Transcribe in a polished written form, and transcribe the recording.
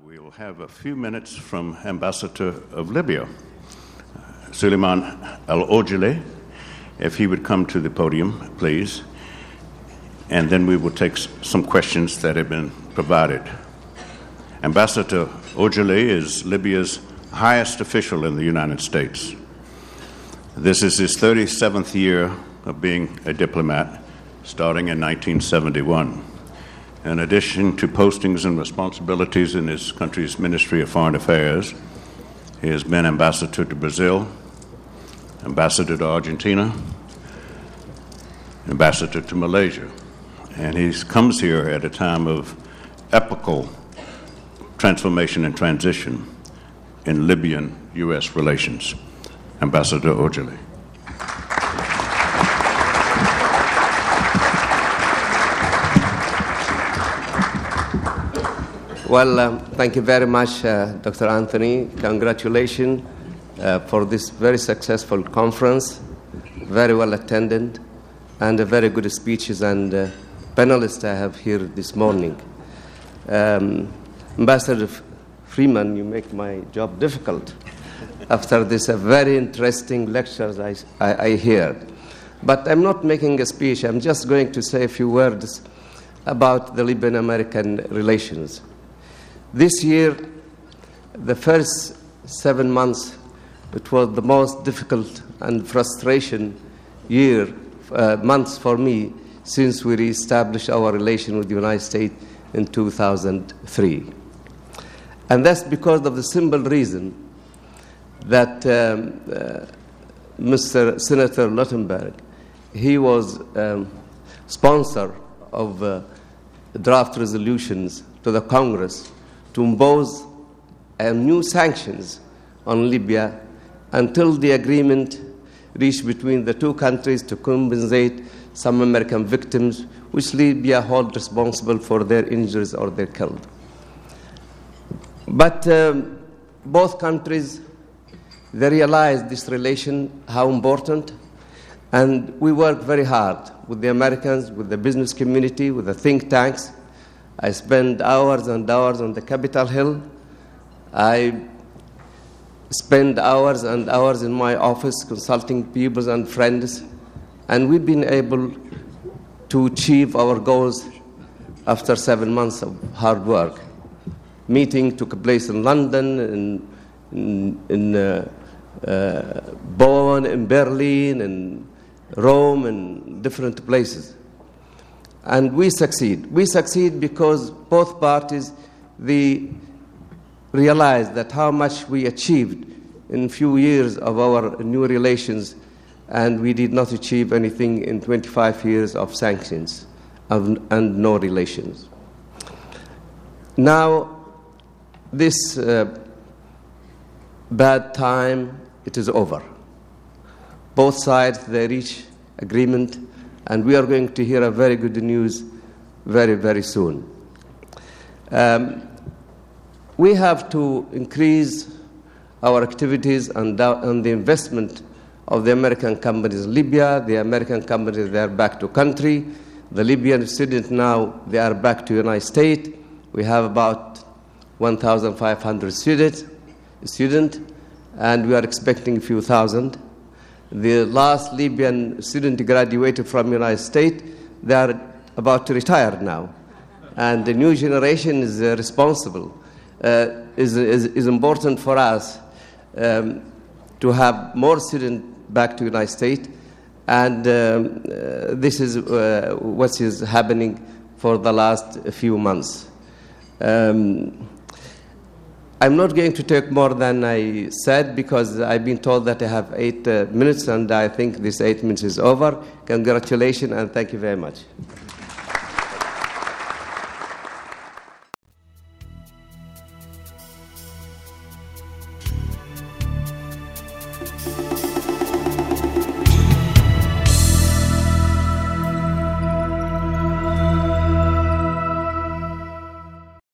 we'll have a few minutes from Ambassador of Libya, Suleiman Al-Ojale, if he would come to the podium, please. And then we will take some questions that have been provided. Ambassador Ojale is Libya's highest official in the United States. This is his 37th year of being a diplomat, starting in 1971. In addition to postings and responsibilities in his country's Ministry of Foreign Affairs, he has been ambassador to Brazil, ambassador to Argentina, ambassador to Malaysia. And he comes here at a time of epochal transformation and transition in Libyan-U.S. relations. Ambassador Ojale. Well, thank you very much, Dr. Anthony. Congratulations for this very successful conference, very well attended, and very good speeches and panelists I have here this morning. Ambassador Freeman, you make my job difficult after this very interesting lectures I heard. But I'm not making a speech. I'm just going to say a few words about the Libyan-American relations. This year, the first 7 months, it was the most difficult and frustration months for me since we reestablished our relation with the United States in 2003. And that's because of the simple reason that Mr. Senator Lautenberg, he was sponsor of draft resolutions to the Congress to impose new sanctions on Libya until the agreement reached between the two countries to compensate some American victims which Libya hold responsible for their injuries or their killed. But both countries, they realized this relation, how important, and we worked very hard with the Americans, with the business community, with the think tanks. I spent hours and hours on the Capitol Hill. I spend hours and hours in my office consulting people and friends, and we've been able to achieve our goals after 7 months of hard work. Meeting took place in London, in Bonn, in Berlin, in Rome, and different places. And we succeed. We succeed because both parties, they realized that how much we achieved in a few years of our new relations, and we did not achieve anything in 25 years of sanctions and no relations. Now, this bad time, it is over. Both sides, they reach agreement, and we are going to hear a very good news very, very soon. We have to increase our activities and the investment of the American companies in Libya. The American companies, they are back to country. The Libyan students now, they are back to the United States. We have about 1,500 students, and we are expecting a few thousand. The last Libyan student graduated from the United States. They are about to retire now. And the new generation is responsible. Is important for us to have more students back to the United States. And this is what is happening for the last few months. I'm not going to take more than I said because I've been told that I have 8 minutes, and I think this 8 minutes is over. Congratulations, and thank you very much.